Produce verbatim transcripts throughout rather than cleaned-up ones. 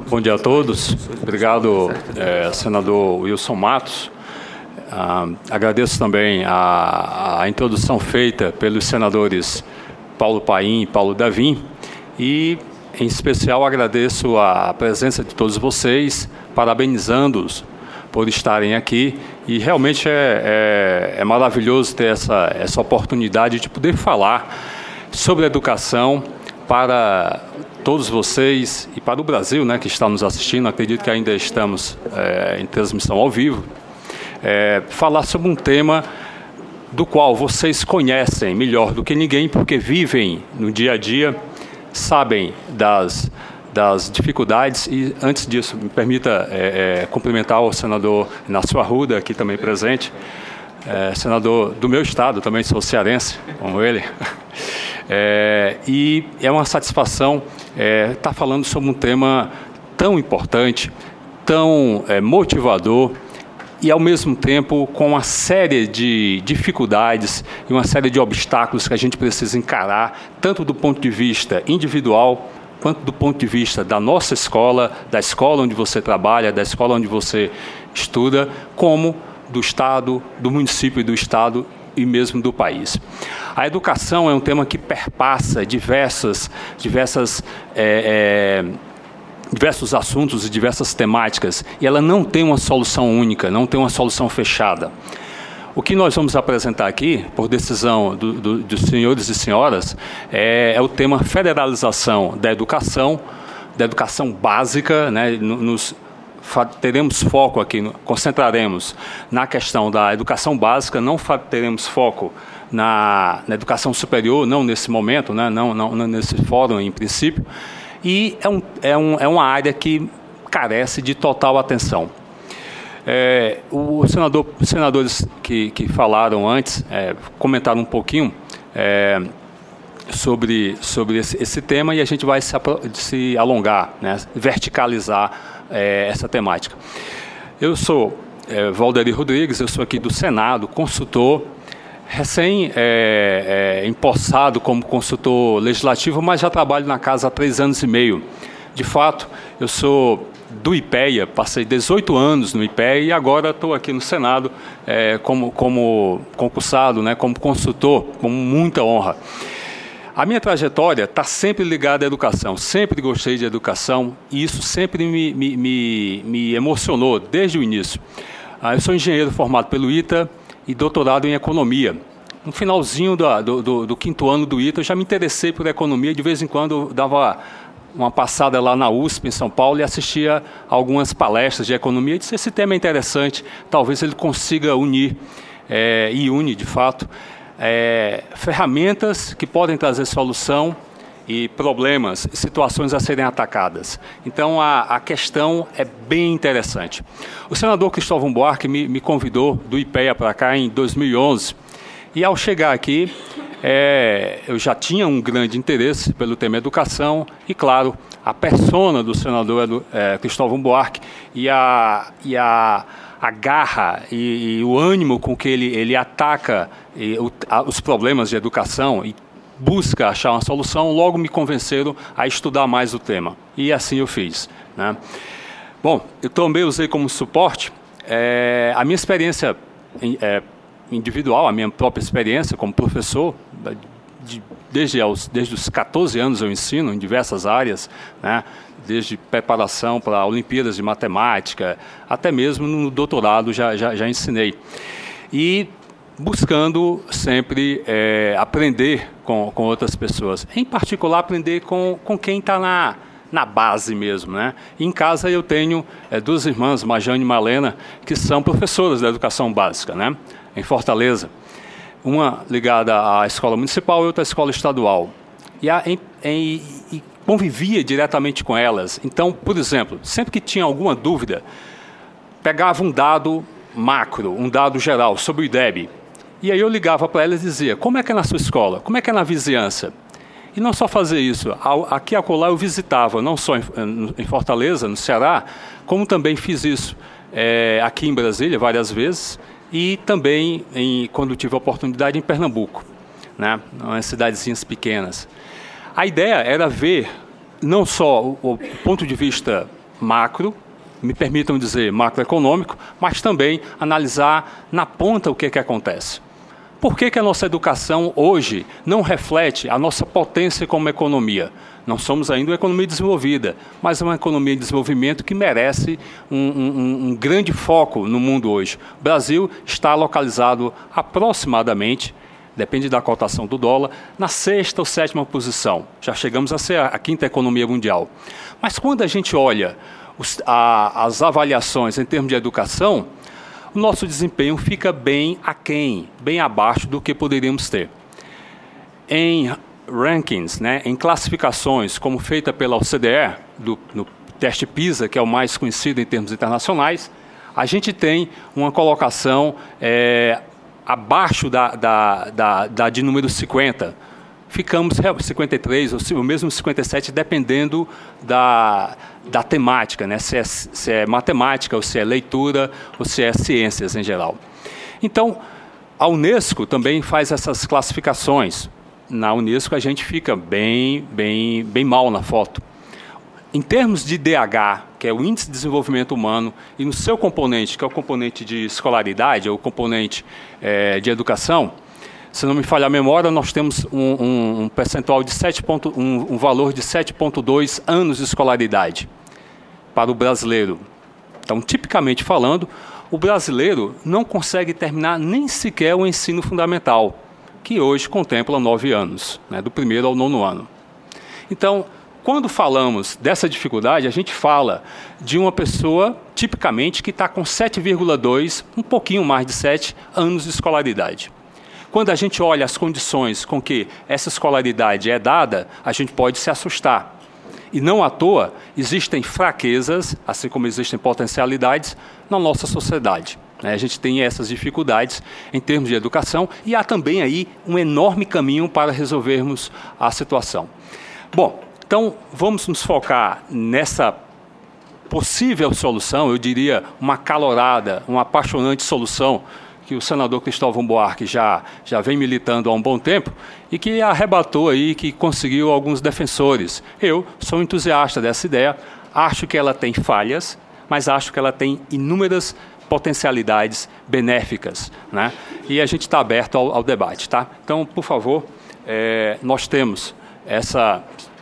Bom dia a todos. Obrigado, é, senador Wilson Matos. Ah, agradeço também a, a introdução feita pelos senadores Paulo Paim e Paulo Davim. E, em especial, agradeço a presença de todos vocês, parabenizando-os por estarem aqui. E realmente é, é, é maravilhoso ter essa, essa oportunidade de poder falar sobre educação para todos vocês e para o Brasil, né, que está nos assistindo. Acredito que ainda estamos é, em transmissão ao vivo. É, falar sobre um tema do qual vocês conhecem melhor do que ninguém, porque vivem no dia a dia, sabem das, das dificuldades. E, antes disso, me permita é, é, cumprimentar o senador Inácio Arruda, aqui também presente, é, senador do meu estado, também sou cearense, como ele. É, e é uma satisfação é, estar falando sobre um tema tão importante, tão é, motivador e, ao mesmo tempo, com uma série de dificuldades e uma série de obstáculos que a gente precisa encarar, tanto do ponto de vista individual, quanto do ponto de vista da nossa escola, da escola onde você trabalha, da escola onde você estuda, como do Estado, do município e do Estado e mesmo do país. A educação é um tema que perpassa diversas, diversas, é, é, diversos assuntos e diversas temáticas, e ela não tem uma solução única, não tem uma solução fechada. O que nós vamos apresentar aqui, por decisão do, do, dos senhores e senhoras, é, é o tema federalização da educação, da educação básica, né, nos teremos foco aqui, concentraremos na questão da educação básica, não teremos foco na, na educação superior, não nesse momento, né, não, não, não nesse fórum em princípio, e é, um, é, um, é uma área que carece de total atenção. É, os senador, senadores que, que falaram antes é, comentaram um pouquinho é, sobre, sobre esse, esse tema, e a gente vai se, se alongar, né, verticalizar É, essa temática. Eu sou é, Valderi Rodrigues, eu sou aqui do Senado, consultor, recém é, é, empossado como consultor legislativo, mas já trabalho na casa há três anos e meio. De fato, eu sou do IPEA, passei dezoito anos no IPEA e agora estou aqui no Senado é, como, como concursado, né, como consultor, com muita honra. A minha trajetória está sempre ligada à educação, sempre gostei de educação e isso sempre me, me, me, me emocionou desde o início. Eu sou engenheiro formado pelo ITA e doutorado em economia. No finalzinho do, do, do, do quinto ano do ITA, eu já me interessei por economia, de vez em quando eu dava uma passada lá na U S P, em São Paulo, e assistia a algumas palestras de economia e disse, esse tema é interessante, talvez ele consiga unir, é, e une de fato, É, ferramentas que podem trazer solução e problemas, situações a serem atacadas. Então, a, a questão é bem interessante. O senador Cristóvão Buarque me, me convidou do IPEA para cá em dois mil e onze, e ao chegar aqui, é, eu já tinha um grande interesse pelo tema educação e, claro, a persona do senador é, Cristóvão Buarque e a... E a a garra e, e o ânimo com que ele, ele ataca e, o, a, os problemas de educação e busca achar uma solução, logo me convenceram a estudar mais o tema. E assim eu fiz, né? Bom, eu também usei como suporte é, a minha experiência é, individual, a minha própria experiência como professor. De, desde, aos, desde os catorze anos eu ensino em diversas áreas, né? Desde preparação para Olimpíadas de Matemática, até mesmo no doutorado já, já, já ensinei. E buscando sempre é, aprender com, com outras pessoas. Em particular, aprender com, com quem está na, na base mesmo, né? Em casa eu tenho é, duas irmãs, Majane e Malena, que são professoras da educação básica, né? Em Fortaleza. Uma ligada à escola municipal e outra à escola estadual. E, a, em, em, e convivia diretamente com elas. Então, por exemplo, sempre que tinha alguma dúvida, pegava um dado macro, um dado geral sobre o I D E B. E aí eu ligava para elas e dizia, como é que é na sua escola? Como é que é na vizinhança? E não só fazer isso, aqui e acolá eu visitava, não só em Fortaleza, no Ceará, como também fiz isso é, aqui em Brasília várias vezes e também, em, quando tive a oportunidade, em Pernambuco, né, nas cidadezinhas pequenas. A ideia era ver não só o, o ponto de vista macro, me permitam dizer macroeconômico, mas também analisar na ponta o que, que acontece. Por que, que a nossa educação hoje não reflete a nossa potência como economia? Não somos ainda uma economia desenvolvida, mas é uma economia de desenvolvimento que merece um, um, um grande foco no mundo hoje. O Brasil está localizado aproximadamente, depende da cotação do dólar, na sexta ou sétima posição. Já chegamos a ser a quinta economia mundial. Mas quando a gente olha os, a, as avaliações em termos de educação, o nosso desempenho fica bem aquém, bem abaixo do que poderíamos ter. Em rankings, né, em classificações, como feita pela O C D E, do, no teste PISA, que é o mais conhecido em termos internacionais, a gente tem uma colocação é, abaixo da, da, da, da de número cinquenta. Ficamos cinquenta e três, ou mesmo cinquenta e sete, dependendo da, da temática, né? se, é, se é matemática, ou se é leitura, ou se é ciências em geral. Então, a Unesco também faz essas classificações. Na Unesco a gente fica bem, bem, bem mal na foto. Em termos de D H, que é o Índice de Desenvolvimento Humano, e no seu componente, que é o componente de escolaridade, ou o componente é, de educação, se não me falha a memória, nós temos um, um, um percentual de sete, um, um valor de sete vírgula dois anos de escolaridade para o brasileiro. Então, tipicamente falando, o brasileiro não consegue terminar nem sequer o ensino fundamental, que hoje contempla nove anos, né, do primeiro ao nono ano. Então, quando falamos dessa dificuldade, a gente fala de uma pessoa, tipicamente, que está com sete vírgula dois, um pouquinho mais de sete anos de escolaridade. Quando a gente olha as condições com que essa escolaridade é dada, a gente pode se assustar. E não à toa, existem fraquezas, assim como existem potencialidades, na nossa sociedade. A gente tem essas dificuldades em termos de educação e há também aí um enorme caminho para resolvermos a situação. Bom, então vamos nos focar nessa possível solução, eu diria uma acalorada, uma apaixonante solução, que o senador Cristóvão Buarque já, já vem militando há um bom tempo e que arrebatou aí, que conseguiu alguns defensores. Eu sou entusiasta dessa ideia, acho que ela tem falhas, mas acho que ela tem inúmeras potencialidades benéficas, né? E a gente está aberto ao, ao debate, tá? Então, por favor, é, nós temos essa,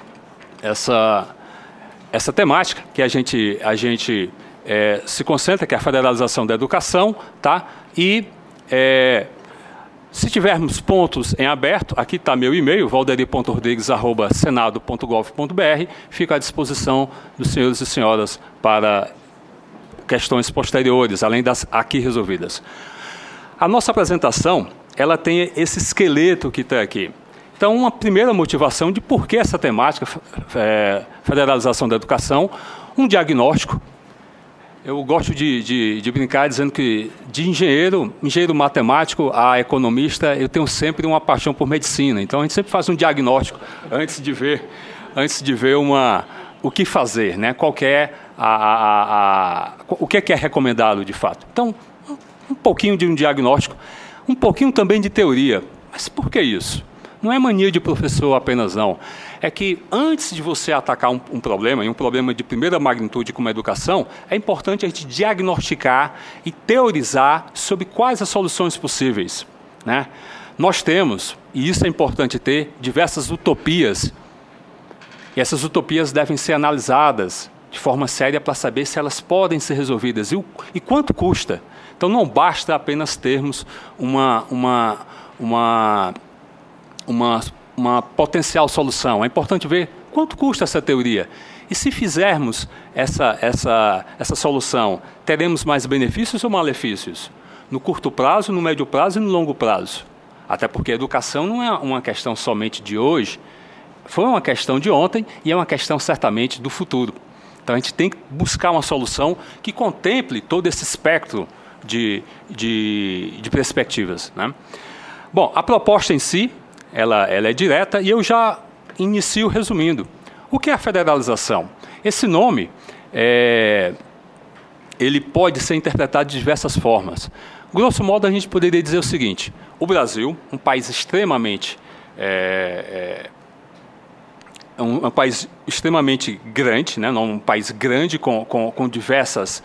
essa, essa temática que a gente, a gente é, se concentra, que é a federalização da educação, tá? E é, se tivermos pontos em aberto, aqui está meu e-mail, valderi ponto rodrigues arroba senado ponto gov ponto br, fica à disposição dos senhores e senhoras para questões posteriores, além das aqui resolvidas. A nossa apresentação, ela tem esse esqueleto que está aqui. Então, uma primeira motivação de por que essa temática, é, federalização da educação, um diagnóstico. Eu gosto de, de, de brincar dizendo que de engenheiro, engenheiro matemático a economista, eu tenho sempre uma paixão por medicina. Então, a gente sempre faz um diagnóstico antes de ver, antes de ver uma, o que fazer, né? Qual que é a, a, a, o que é, que é recomendado de fato. Então, um pouquinho de um diagnóstico, um pouquinho também de teoria. Mas por que isso? Não é mania de professor apenas, não. É que antes de você atacar um, um problema, e um problema de primeira magnitude como a educação, é importante a gente diagnosticar e teorizar sobre quais as soluções possíveis, né? Nós temos, e isso é importante ter, diversas utopias. E essas utopias devem ser analisadas de forma séria para saber se elas podem ser resolvidas e, o, e quanto custa. Então não basta apenas termos uma... uma, uma Uma, uma potencial solução. É importante ver quanto custa essa teoria. E se fizermos essa, essa, essa solução, teremos mais benefícios ou malefícios? No curto prazo, no médio prazo e no longo prazo. Até porque a educação não é uma questão somente de hoje, foi uma questão de ontem e é uma questão certamente do futuro. Então a gente tem que buscar uma solução que contemple todo esse espectro de, de, de perspectivas, né? Bom, a proposta em si, Ela, ela é direta e eu já inicio resumindo. O que é a federalização? Esse nome, é, ele pode ser interpretado de diversas formas. Grosso modo, a gente poderia dizer o seguinte: o Brasil, um país extremamente é, é, é um, é um país extremamente grande, né? Um país grande com, com, com diversas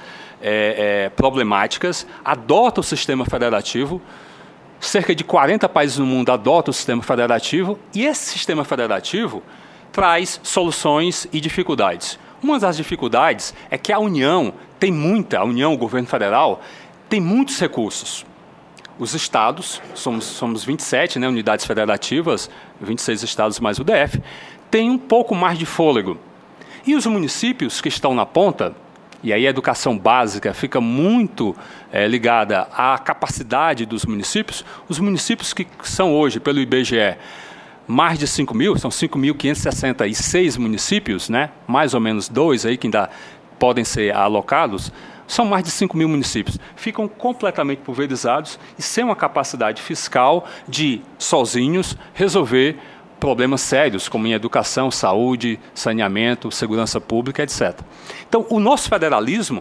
é, é, problemáticas, adota o sistema federativo. Cerca de quarenta países no mundo adotam o sistema federativo e esse sistema federativo traz soluções e dificuldades. Uma das dificuldades é que a União tem muita, a União, o governo federal, tem muitos recursos. Os estados, somos, somos vinte e sete, né, unidades federativas, vinte e seis estados mais o D F, têm um pouco mais de fôlego. E os municípios que estão na ponta, e aí a educação básica fica muito é, ligada à capacidade dos municípios. Os municípios que são hoje, pelo I B G E, mais de cinco mil, são cinco mil quinhentos e sessenta e seis municípios, né? Mais ou menos dois aí que ainda podem ser alocados, são mais de cinco mil municípios. Ficam completamente pulverizados e sem uma capacidade fiscal de, sozinhos, resolver problemas sérios, como em educação, saúde, saneamento, segurança pública, etcétera. Então, o nosso federalismo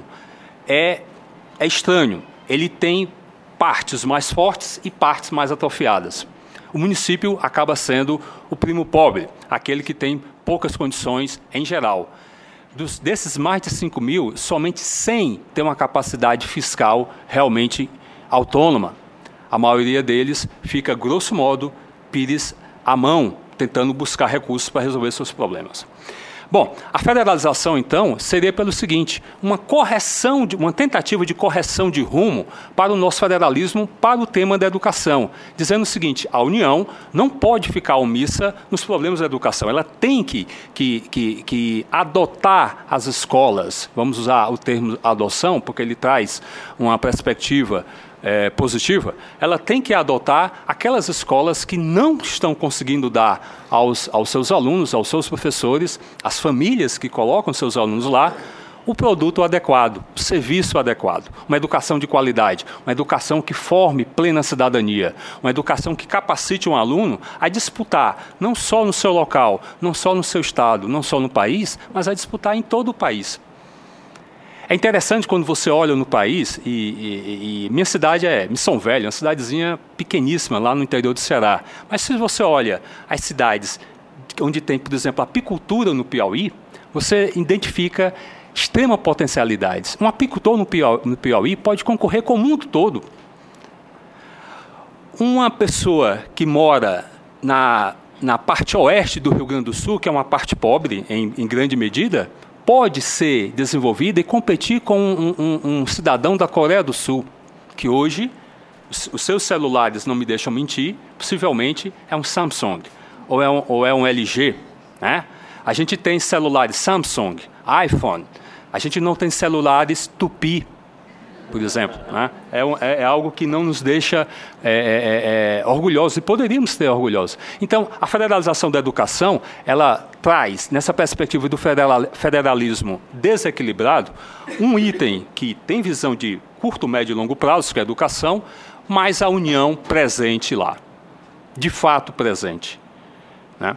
é, é estranho. Ele tem partes mais fortes e partes mais atrofiadas. O município acaba sendo o primo pobre, aquele que tem poucas condições em geral. Dos, desses mais de cinco mil, somente cem têm uma capacidade fiscal realmente autônoma. A maioria deles fica, grosso modo, pires à mão, tentando buscar recursos para resolver seus problemas. Bom, a federalização, então, seria pelo seguinte, uma correção, de, uma tentativa de correção de rumo para o nosso federalismo, para o tema da educação, dizendo o seguinte, a União não pode ficar omissa nos problemas da educação, ela tem que, que, que, que adotar as escolas, vamos usar o termo adoção, porque ele traz uma perspectiva É, positiva, ela tem que adotar aquelas escolas que não estão conseguindo dar aos, aos seus alunos, aos seus professores, às famílias que colocam seus alunos lá, o produto adequado, o serviço adequado, uma educação de qualidade, uma educação que forme plena cidadania, uma educação que capacite um aluno a disputar, não só no seu local, não só no seu estado, não só no país, mas a disputar em todo o país. É interessante quando você olha no país, e, e, e minha cidade é Missão Velha, uma cidadezinha pequeníssima lá no interior do Ceará. Mas se você olha as cidades onde tem, por exemplo, apicultura no Piauí, você identifica extrema potencialidades. Um apicultor no Piauí, no Piauí pode concorrer com o mundo todo. Uma pessoa que mora na, na parte oeste do Rio Grande do Sul, que é uma parte pobre em, em grande medida, pode ser desenvolvida e competir com um, um, um cidadão da Coreia do Sul, que hoje, os, os seus celulares, não me deixam mentir, possivelmente é um Samsung ou é um, ou é um L G. Né? A gente tem celulares Samsung, iPhone, a gente não tem celulares Tupi, por exemplo. Né? É, um, é, é algo que não nos deixa é, é, é, orgulhosos, e poderíamos ter orgulhosos. Então, a federalização da educação, ela traz, nessa perspectiva do federalismo desequilibrado, um item que tem visão de curto, médio e longo prazo, que é a educação, mas a União presente lá, de fato presente. Né?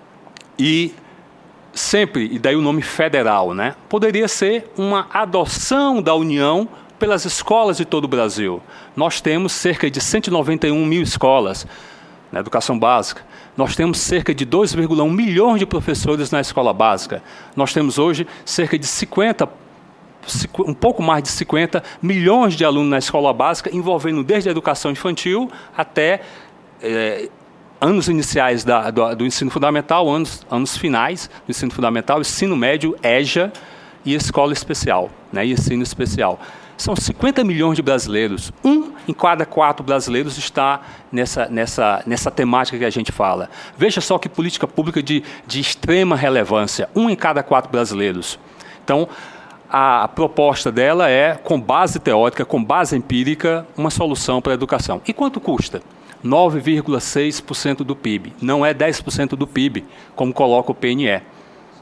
E sempre, e daí o nome federal, né? Poderia ser uma adoção da União pelas escolas de todo o Brasil. Nós temos cerca de cento e noventa e um mil escolas na educação básica. Nós temos cerca de dois vírgula um milhões de professores na escola básica. Nós temos hoje cerca de cinquenta, um pouco mais de cinquenta milhões de alunos na escola básica, envolvendo desde a educação infantil até é, anos iniciais da, do, do ensino fundamental, anos, anos finais do ensino fundamental, ensino médio, E J A e escola especial, né, e ensino especial. São cinquenta milhões de brasileiros. Um em cada quatro brasileiros está nessa, nessa, nessa temática que a gente fala. Veja só que política pública de, de extrema relevância. Um em cada quatro brasileiros. Então, a proposta dela é, com base teórica, com base empírica, uma solução para a educação. E quanto custa? nove vírgula seis por cento do P I B. Não é dez por cento do P I B, como coloca o P N E.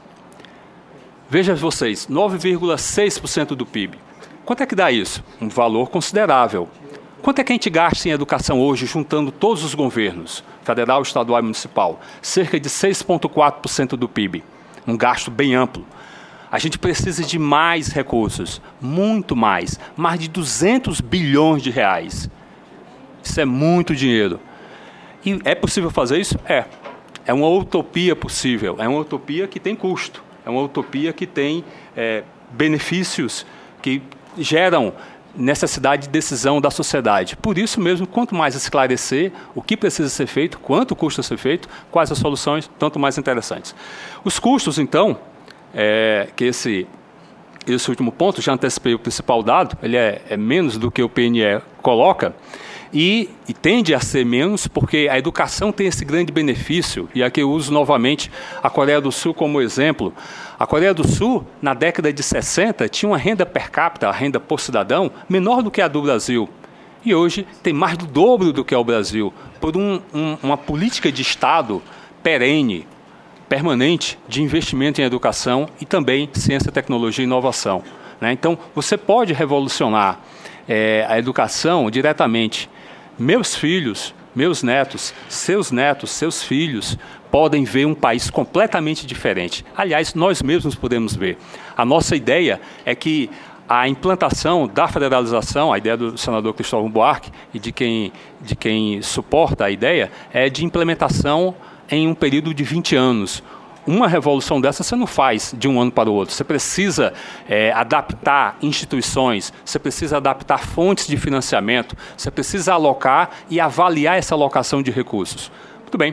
Veja vocês, nove vírgula seis por cento do P I B. Quanto é que dá isso? Um valor considerável. Quanto é que a gente gasta em educação hoje, juntando todos os governos, federal, estadual e municipal? Cerca de seis vírgula quatro por cento do P I B. Um gasto bem amplo. A gente precisa de mais recursos, muito mais, mais de duzentos bilhões de reais. Isso é muito dinheiro. E é possível fazer isso? É. é uma utopia possível, é uma utopia que tem custo, é uma utopia que tem é, benefícios que geram necessidade de decisão da sociedade. Por isso mesmo, quanto mais esclarecer o que precisa ser feito, quanto custa ser feito, quais as soluções, tanto mais interessantes. Os custos, então, é, que esse, esse último ponto, já antecipei o principal dado, ele é, é menos do que o P N E coloca, e, e tende a ser menos porque a educação tem esse grande benefício, e aqui eu uso novamente a Coreia do Sul como exemplo. A Coreia do Sul, na década de sessenta, tinha uma renda per capita, a renda por cidadão, menor do que a do Brasil. E hoje tem mais do dobro do que é o Brasil, por um, um, uma política de Estado perene, permanente, de investimento em educação e também ciência, tecnologia e inovação. Né? Então, você pode revolucionar é, a educação diretamente. Meus filhos, meus netos, seus netos, seus filhos podem ver um país completamente diferente. Aliás, nós mesmos podemos ver. A nossa ideia é que a implantação da federalização, a ideia do senador Cristóvão Buarque e de quem, de quem suporta a ideia, é de implementação em um período de vinte anos. Uma revolução dessa você não faz de um ano para o outro. Você precisa é, adaptar instituições, você precisa adaptar fontes de financiamento, você precisa alocar e avaliar essa alocação de recursos. Muito bem.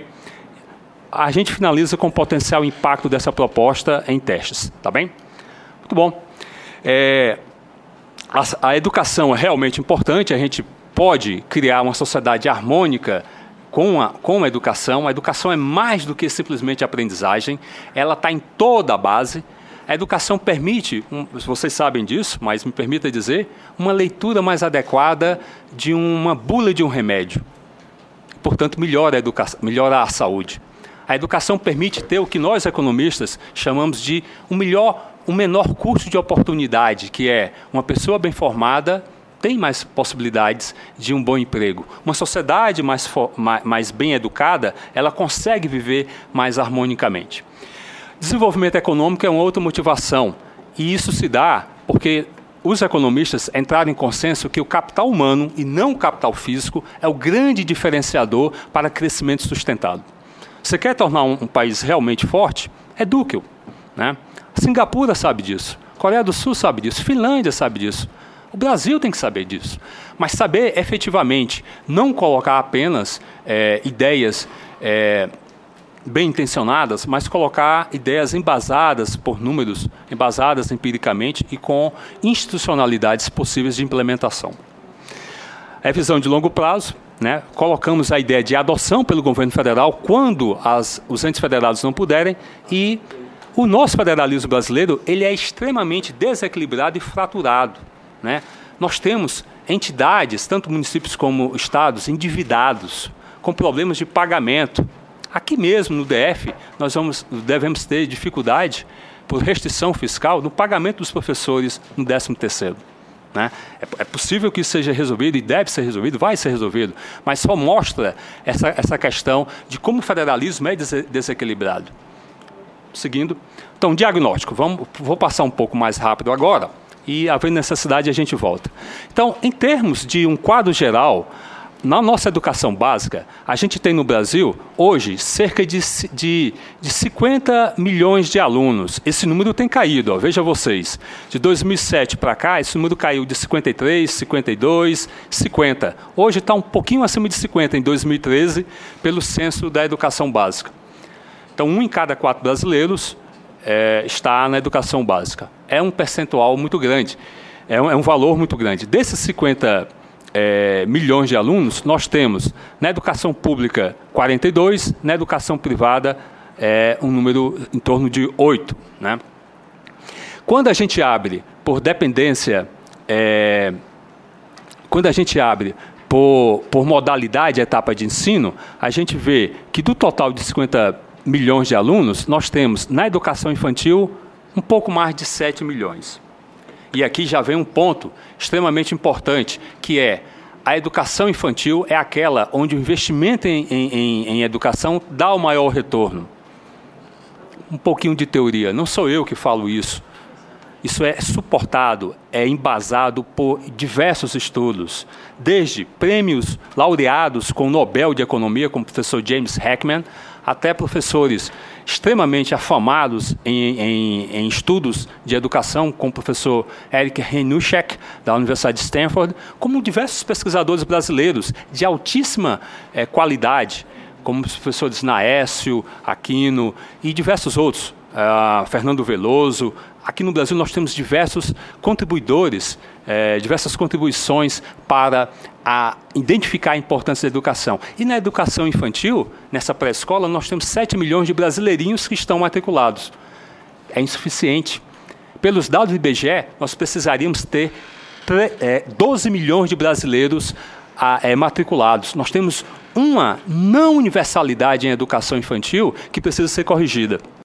A gente finaliza com o potencial impacto dessa proposta em testes. Tá bem? Muito bom. É, a, a educação é realmente importante, a gente pode criar uma sociedade harmônica Com a, com a educação. A educação é mais do que simplesmente aprendizagem, ela está em toda a base. A educação permite, um, vocês sabem disso, mas me permita dizer, uma leitura mais adequada de uma bula de um remédio. Portanto, melhora a, educação, melhora a saúde. A educação permite ter o que nós, economistas, chamamos de um, melhor, um menor custo de oportunidade, que é uma pessoa bem formada tem mais possibilidades de um bom emprego. Uma sociedade mais, mais, mais bem educada, ela consegue viver mais harmonicamente. Desenvolvimento econômico é uma outra motivação, e isso se dá porque os economistas entraram em consenso que o capital humano, e não o capital físico, é o grande diferenciador para crescimento sustentado. Você quer tornar um, um país realmente forte? Eduque-o. Né? Singapura sabe disso, Coreia do Sul sabe disso, Finlândia sabe disso. O Brasil tem que saber disso, mas saber efetivamente, não colocar apenas é, ideias é, bem intencionadas, mas colocar ideias embasadas por números, embasadas empiricamente e com institucionalidades possíveis de implementação. É visão de longo prazo, né? Colocamos a ideia de adoção pelo governo federal quando as, os entes federados não puderem, e o nosso federalismo brasileiro ele é extremamente desequilibrado e fraturado. Né? Nós temos entidades, tanto municípios como estados, endividados, com problemas de pagamento. Aqui mesmo no D F, nós vamos, devemos ter dificuldade por restrição fiscal no pagamento dos professores no décimo terceiro. Né? É, é possível que isso seja resolvido e deve ser resolvido, vai ser resolvido, mas só mostra essa, essa questão de como o federalismo é des desequilibrado. Seguindo, então, diagnóstico. Vamos, vou passar um pouco mais rápido agora. E, havendo necessidade, a gente volta. Então, em termos de um quadro geral, na nossa educação básica, a gente tem no Brasil, hoje, cerca de, de, de cinquenta milhões de alunos. Esse número tem caído, ó, veja vocês. De dois mil e sete para cá, esse número caiu de cinquenta e três, cinquenta e dois, cinquenta. Hoje está um pouquinho acima de cinquenta, em dois mil e treze, pelo censo da educação básica. Então, um em cada quatro brasileiros é, está na educação básica. É um percentual muito grande, é um, é um valor muito grande. Desses cinquenta é, milhões de alunos, nós temos na educação pública quarenta e dois, na educação privada é um número em torno de oito. Né? Quando a gente abre por dependência, é, quando a gente abre por, por modalidade a etapa de ensino, a gente vê que do total de cinquenta milhões de alunos, nós temos na educação infantil um pouco mais de sete milhões. E aqui já vem um ponto extremamente importante, que é a educação infantil é aquela onde o investimento em, em, em educação dá o maior retorno. Um pouquinho de teoria, não sou eu que falo isso. Isso é suportado, é embasado por diversos estudos, desde prêmios laureados com o Nobel de Economia, como o professor James Heckman, até professores extremamente afamados em, em, em estudos de educação, como o professor Eric Hrenushek, da Universidade de Stanford, como diversos pesquisadores brasileiros de altíssima eh, qualidade, como os professores Naécio, Aquino e diversos outros, uh, Fernando Veloso. Aqui no Brasil nós temos diversos contribuidores, eh, diversas contribuições para a identificar a importância da educação. E na educação infantil, nessa pré-escola, nós temos sete milhões de brasileirinhos que estão matriculados. É insuficiente. Pelos dados do I B G E, nós precisaríamos ter doze milhões de brasileiros ah, é, matriculados. Nós temos uma não universalidade em educação infantil que precisa ser corrigida.